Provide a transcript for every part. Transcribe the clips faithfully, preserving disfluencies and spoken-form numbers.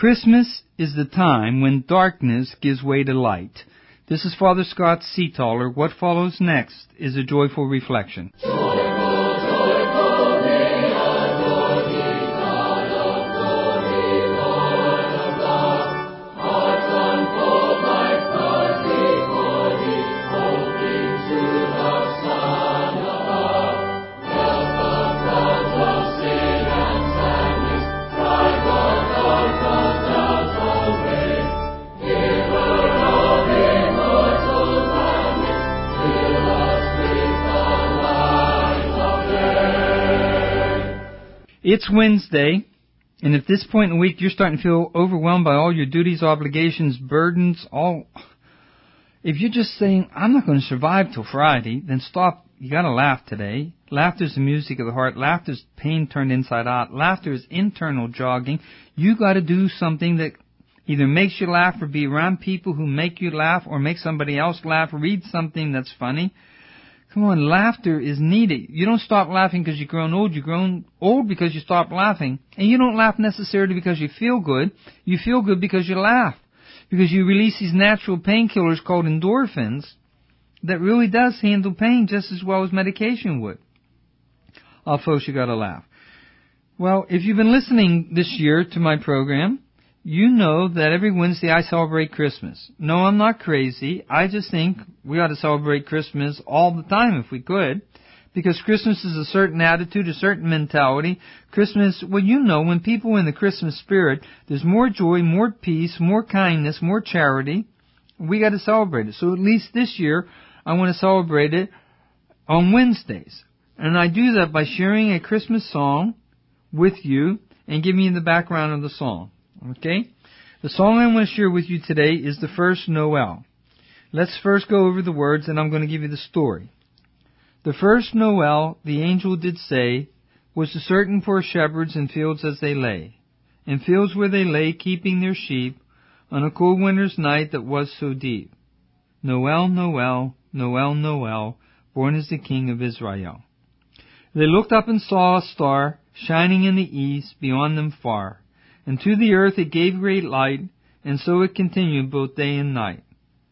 Christmas is the time when darkness gives way to light. This is Father Scott Seataller. What follows next is a joyful reflection. It's Wednesday, and at this point in the week you're starting to feel overwhelmed by all your duties, obligations, burdens, all... If you're just saying, I'm not going to survive till Friday, then stop. You got to laugh today. Laughter's the music of the heart. Laughter's pain turned inside out. Laughter is internal jogging. You got to do something that either makes you laugh or be around people who make you laugh or make somebody else laugh. Read something that's funny. Come on, laughter is needed. You don't stop laughing because you've grown old. You've grown old because you stop laughing. And you don't laugh necessarily because you feel good. You feel good because you laugh. Because you release these natural painkillers called endorphins that really does handle pain just as well as medication would. Oh, folks, you gotta laugh. Well, if you've been listening this year to my program, you know that every Wednesday I celebrate Christmas. No, I'm not crazy. I just think we ought to celebrate Christmas all the time if we could. Because Christmas is a certain attitude, a certain mentality. Christmas, well, you know, when people are in the Christmas spirit, there's more joy, more peace, more kindness, more charity. We got to celebrate it. So at least this year, I want to celebrate it on Wednesdays. And I do that by sharing a Christmas song with you and giving you the background of the song. Okay? The song I want to share with you today is the first Noel. Let's first go over the words, and I'm going to give you the story. The first Noel, the angel did say, was to certain poor shepherds in fields as they lay, in fields where they lay keeping their sheep, on a cold winter's night that was so deep. Noel, Noel, Noel, Noel, born is the King of Israel. They looked up and saw a star shining in the east beyond them far. And to the earth it gave great light, and so it continued both day and night.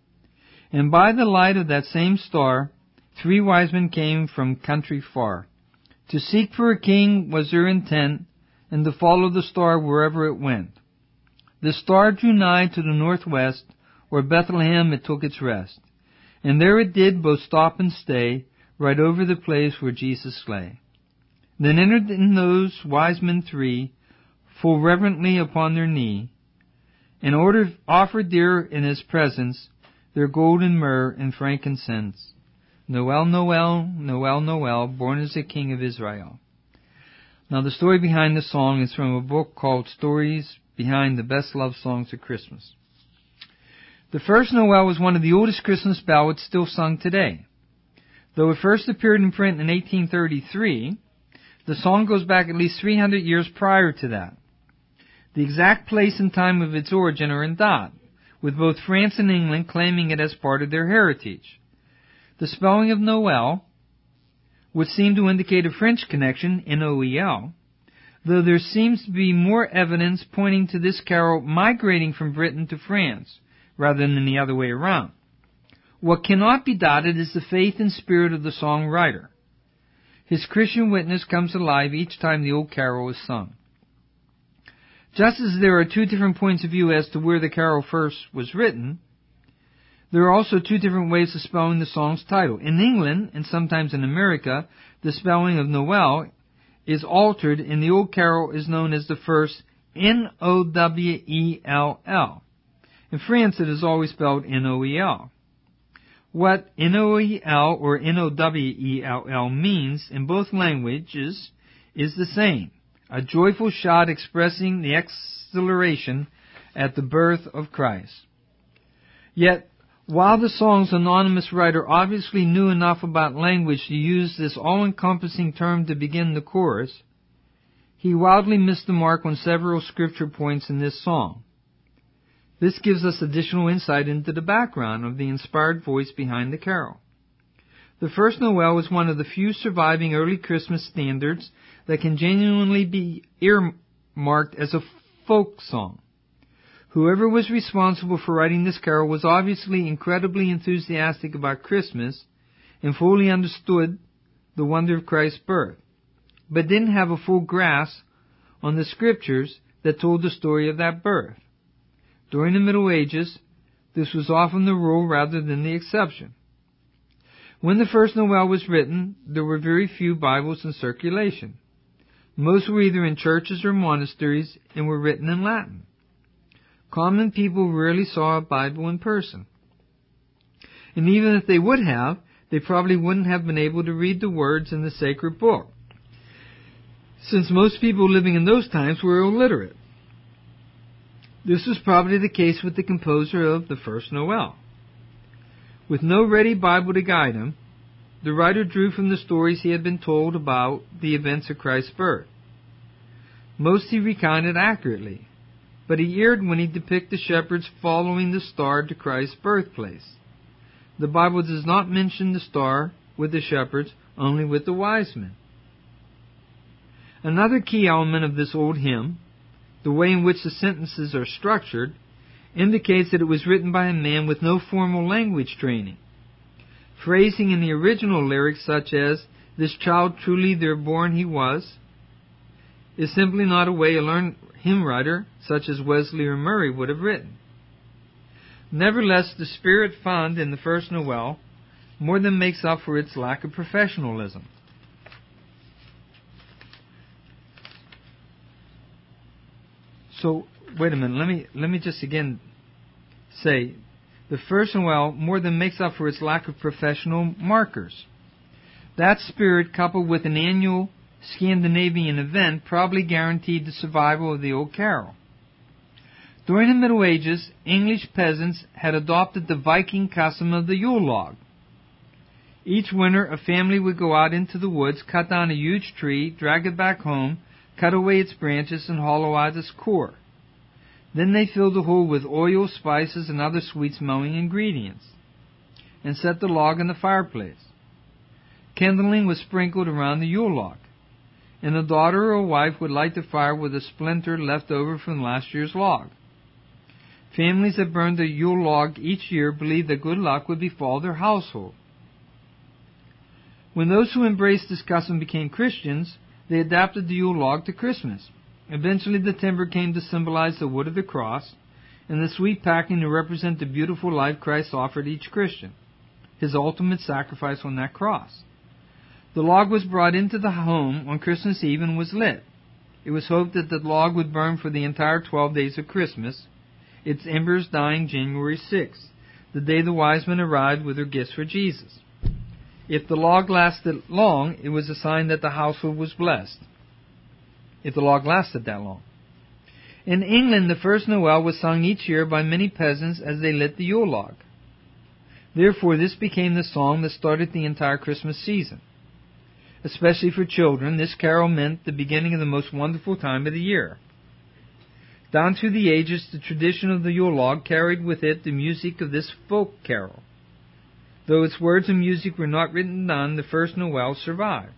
And by the light of that same star, three wise men came from country far. To seek for a king was their intent, and to follow the star wherever it went. The star drew nigh to the northwest, where Bethlehem it took its rest. And there it did both stop and stay, right over the place where Jesus lay. Then entered in those wise men three, full reverently upon their knee, and ordered offered there in his presence their gold and myrrh and frankincense. Noel, Noel, Noel, Noel, born is the King of Israel. Now the story behind the song is from a book called Stories Behind the Best Love Songs of Christmas. The first Noel was one of the oldest Christmas ballads still sung today. Though it first appeared in print in eighteen thirty-three, the song goes back at least three hundred years prior to that. The exact place and time of its origin are in doubt, with both France and England claiming it as part of their heritage. The spelling of Noel would seem to indicate a French connection, N O E L, though there seems to be more evidence pointing to this carol migrating from Britain to France, rather than the other way around. What cannot be doubted is the faith and spirit of the songwriter. His Christian witness comes alive each time the old carol is sung. Just as there are two different points of view as to where the carol first was written, there are also two different ways of spelling the song's title. In England, and sometimes in America, the spelling of Noel is altered, and the old carol is known as the first N O W E L L. In France, it is always spelled N O E L. What N O E L or N O W E L L means in both languages is the same. A joyful shout expressing the exhilaration at the birth of Christ. Yet, while the song's anonymous writer obviously knew enough about language to use this all-encompassing term to begin the chorus, he wildly missed the mark on several scripture points in this song. This gives us additional insight into the background of the inspired voice behind the carol. The first Noel is one of the few surviving early Christmas standards that can genuinely be earmarked as a folk song. Whoever was responsible for writing this carol was obviously incredibly enthusiastic about Christmas and fully understood the wonder of Christ's birth, but didn't have a full grasp on the scriptures that told the story of that birth. During the Middle Ages, this was often the rule rather than the exception. When the first Noel was written, there were very few Bibles in circulation. Most were either in churches or monasteries and were written in Latin. Common people rarely saw a Bible in person. And even if they would have, they probably wouldn't have been able to read the words in the sacred book, since most people living in those times were illiterate. This was probably the case with the composer of the first Noel. With no ready Bible to guide him, the writer drew from the stories he had been told about the events of Christ's birth. Most he recounted accurately, but he erred when he depicted the shepherds following the star to Christ's birthplace. The Bible does not mention the star with the shepherds, only with the wise men. Another key element of this old hymn, the way in which the sentences are structured, indicates that it was written by a man with no formal language training. Phrasing in the original lyrics such as, "This child truly there born he was," is simply not a way a learned hymn writer such as Wesley or Murray would have written. Nevertheless, the spirit found in the first Noel more than makes up for its lack of professionalism. So, wait a minute, let me let me just again say, the first Noel more than makes up for its lack of professional markers. That spirit, coupled with an annual Scandinavian event, probably guaranteed the survival of the old carol. During the Middle Ages, English peasants had adopted the Viking custom of the Yule log. Each winter, a family would go out into the woods, cut down a huge tree, drag it back home, cut away its branches, and hollow out its core. Then they filled the hole with oil, spices, and other sweet-smelling ingredients, and set the log in the fireplace. Kindling was sprinkled around the Yule log, and the daughter or wife would light the fire with a splinter left over from last year's log. Families that burned the Yule log each year believed that good luck would befall their household. When those who embraced this custom became Christians, they adapted the Yule log to Christmas. Eventually the timber came to symbolize the wood of the cross, and the sweet packing to represent the beautiful life Christ offered each Christian, His ultimate sacrifice on that cross. The log was brought into the home on Christmas Eve and was lit. It was hoped that the log would burn for the entire twelve days of Christmas, its embers dying January sixth, the day the wise men arrived with their gifts for Jesus. If the log lasted long, it was a sign that the household was blessed. If the log lasted that long. In England, the first Noel was sung each year by many peasants as they lit the Yule log. Therefore, this became the song that started the entire Christmas season. Especially for children, this carol meant the beginning of the most wonderful time of the year. Down through the ages, the tradition of the Yule log carried with it the music of this folk carol. Though its words and music were not written down, the first Noel survived.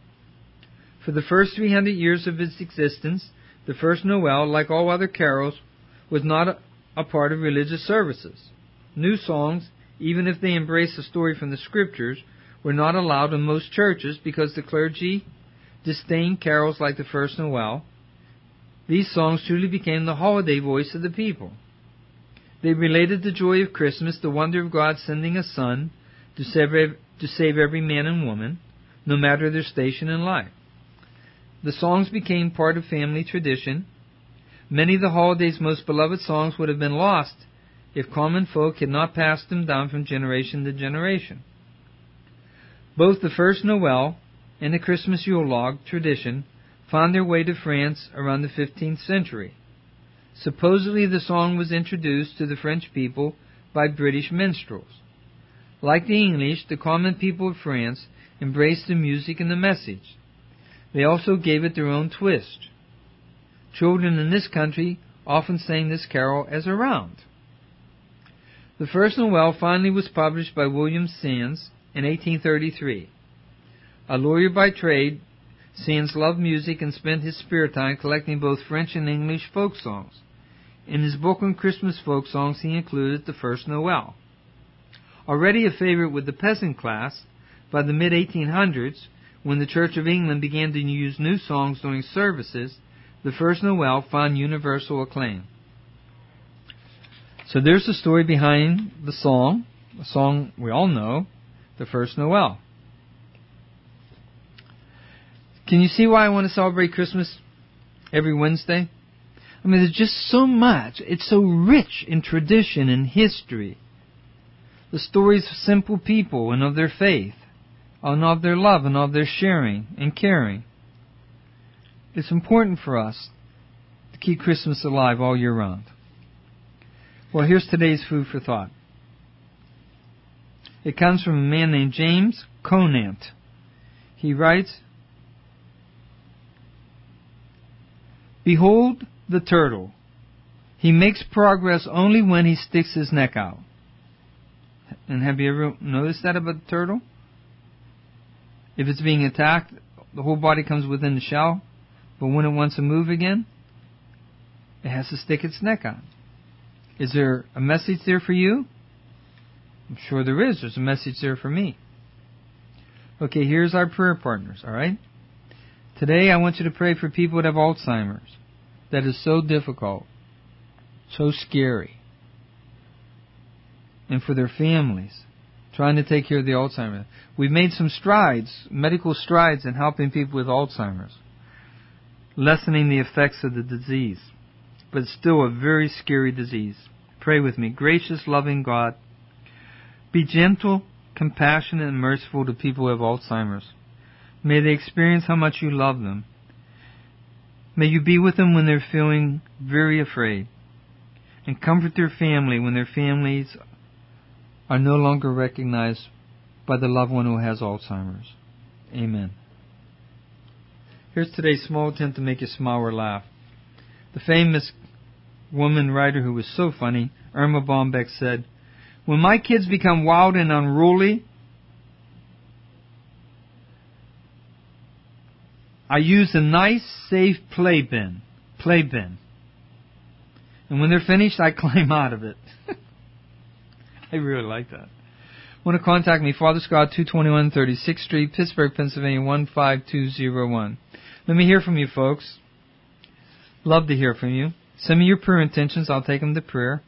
For the first three hundred years of its existence, the first Noel, like all other carols, was not a, a part of religious services. New songs, even if they embraced the story from the Scriptures, were not allowed in most churches because the clergy disdained carols like the first Noel. These songs truly became the holiday voice of the people. They related the joy of Christmas, the wonder of God sending a Son to save, to save every man and woman, no matter their station in life. The songs became part of family tradition. Many of the holiday's most beloved songs would have been lost if common folk had not passed them down from generation to generation. Both the first Noel and the Christmas Yule log tradition found their way to France around the fifteenth century. Supposedly the song was introduced to the French people by British minstrels. Like the English, the common people of France embraced the music and the message. They also gave it their own twist. Children in this country often sang this carol as a round. The first Noel finally was published by William Sands in eighteen thirty-three. A lawyer by trade, Sands loved music and spent his spare time collecting both French and English folk songs. In his book on Christmas folk songs, he included The First Noel. Already a favorite with the peasant class, by the mid eighteen hundreds, when the Church of England began to use new songs during services, The First Noel found universal acclaim. So there's the story behind the song, a song we all know, The First Noel. Can you see why I want to celebrate Christmas every Wednesday? I mean, there's just so much. It's so rich in tradition and history. The stories of simple people and of their faith, and of their love and of their sharing and caring. It's important for us to keep Christmas alive all year round. Well, here's today's food for thought. It comes from a man named James Conant. He writes, "Behold the turtle. He makes progress only when he sticks his neck out." And have you ever noticed that about the turtle? If it's being attacked, the whole body comes within the shell, but when it wants to move again, it has to stick its neck out. Is there a message there for you? I'm sure there is. There's a message there for me. Okay, here's our prayer partners, all right? Today I want you to pray for people that have Alzheimer's. That is so difficult, so scary. And for their families, trying to take care of the Alzheimer's. We've made some strides, medical strides, in helping people with Alzheimer's, lessening the effects of the disease. But it's still a very scary disease. Pray with me. Gracious, loving God, be gentle, compassionate, and merciful to people who have Alzheimer's. May they experience how much you love them. May you be with them when they're feeling very afraid, and comfort their family when their families are no longer recognized by the loved one who has Alzheimer's. Amen. Here's today's small attempt to make you smile or laugh. The famous woman writer who was so funny, Irma Bombeck, said, "When my kids become wild and unruly, I use a nice, safe playpen, playpen. And when they're finished, I climb out of it." I really like that. Want to contact me, Father Scott, two twenty-one thirty-sixth Street, Pittsburgh, Pennsylvania, one five two zero one. Let me hear from you, folks. Love to hear from you. Send me your prayer intentions. I'll take them to prayer.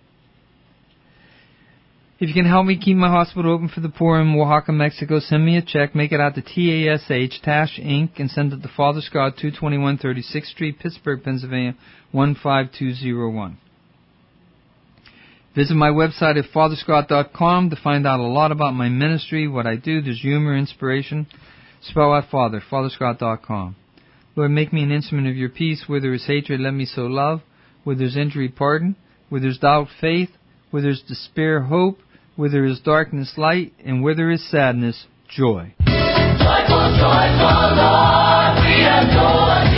If you can help me keep my hospital open for the poor in Oaxaca, Mexico, send me a check. Make it out to T A S H, Tash Incorporated, and send it to Father Scott, two twenty-one thirty-sixth Street, Pittsburgh, Pennsylvania, one five two zero one. Visit my website at father scott dot com to find out a lot about my ministry, what I do. There's humor, inspiration. Spell out Father, father scott dot com. Lord, make me an instrument of your peace. Where there is hatred, let me sow love. Where there's injury, pardon. Where there's doubt, faith. Where there's despair, hope. Where there is darkness, light. And where there is sadness, joy. Joyful, joyful, Lord, we adore you.